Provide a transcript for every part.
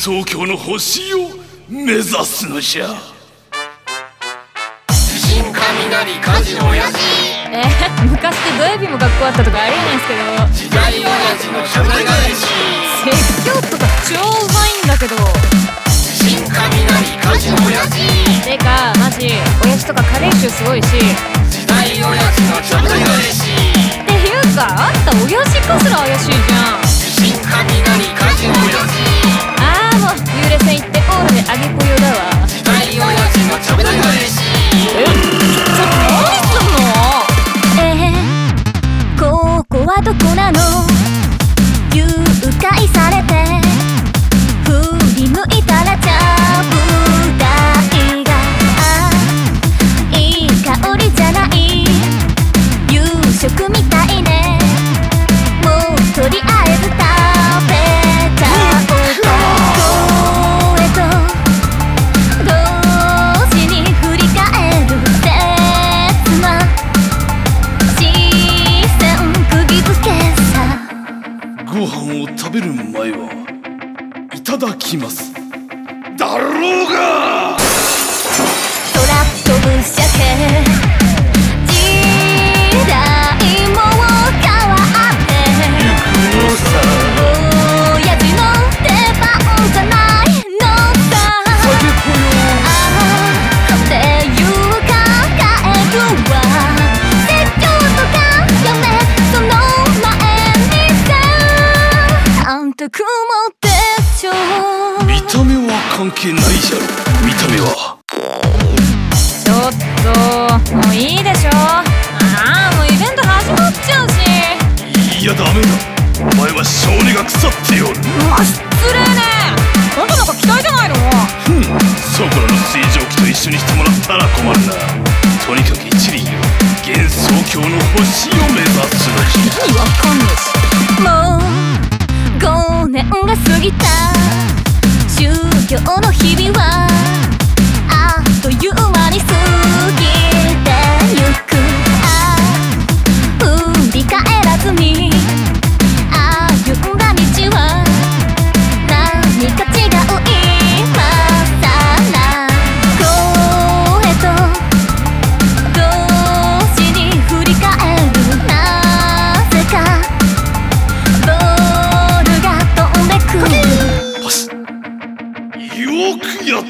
創教の星を目指すのじゃ。 地震雷火事の親父。 昔って土曜日も学校あったとかありえないんすけど、 時代親父の謝罪返し。 説教とか超うまいんだけど。 地震雷火事の親父。 てかマジ親父とか加齢臭すごいし。 時代親父の謝罪返し。 っていうかあんた親父かすら怪しいじゃん。 地震雷火事の親父。 ああもう幽霊船行ってオールであげぽよだわ。 時代親父の謝罪返し。 ちょっと何すんの。 ここはどこなの。誘拐されて振り向いたらちゃぶ台がいい香りじゃない。夕食みたいね。もうとりあえず食べちゃおうか。声と同時に振り返る切な視線釘付けさ。 ご飯を食べる前はいただきますだろうが。 空飛ぶ鮭時代も変わって行くのさ。 親父の出番じゃないのさ。 酒ぽよ。 っていうか帰るわ。説教とかやめその前にさ。あんた雲でしょ。 見た目は関係ないじゃろ。見た目は。 ちょっともういいでしょ。ああもうイベント始まっちゃうし。 いやダメだ。お前は性根が腐っておる。 失礼ね。あんたなんか期待じゃないの。 そこらの水蒸気と一緒にしてもらったら困るな。とにかく一輪よ現創教の星を目指すのじゃ。 意味わかんねえし。 もう5年が過ぎた修行の日々はあっという間に過ぎてゆく。振り返らずに歩んだ道は何か違う今さら。声と同時に振り返る。なぜかボールが飛んでくる。 パス。よくやった。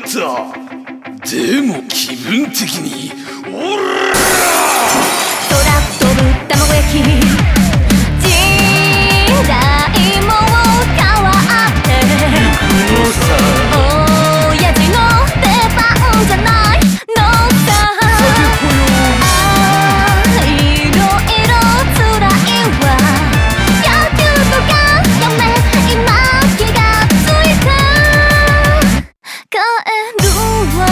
でも気分的におら空飛ぶ卵焼き時代も変わって行くのさ。 親父の出番じゃないのさ。 酒ぽよ。 いろいろ辛いわ。野球とかやめ今気がついた。帰るわ。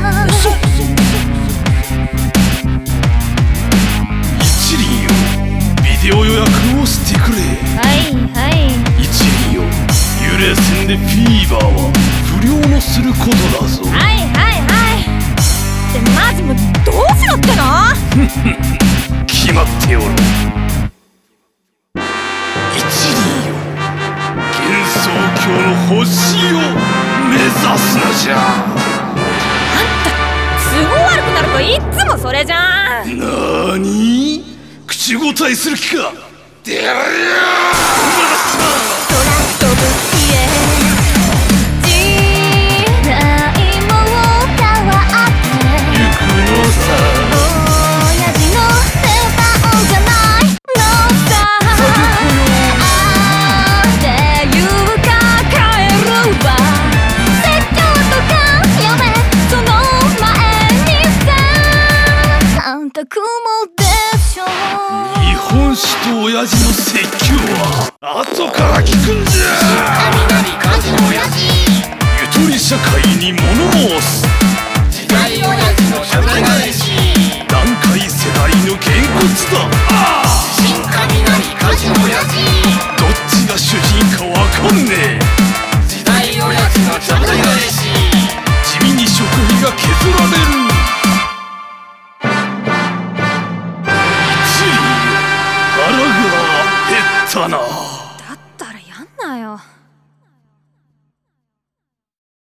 一輪よビデオ予約をしてくれ。 はいはい一輪よ幽霊船でフィーバーは不良のすることだぞ。 はいはいはい。ってマジもうどうしろっての。 決まっておる。一輪よ現創教の星を目指すのじゃ。 都合悪くなるといっつもそれじゃん。 なーに口答えする気か。でりゃー空飛ぶ家時代も変わって行くのさ。 親父の出番じゃないのさ。っていうか帰るわ。説教とかやめその前にさ。あんた雲でしょ。 日本酒と親父の説教は後から聞くんじゃ。 雷火事の親父。 ゆとり社会に物申す。 時代親父の謝罪返し。 段階世代のげんこつだ。 地震雷火事の親父。 どっちが主人かわかんねえ。 時代親父の謝罪返し。 地味に食費が削られる。一輪よ腹が減ったな。 だったらやんなよ。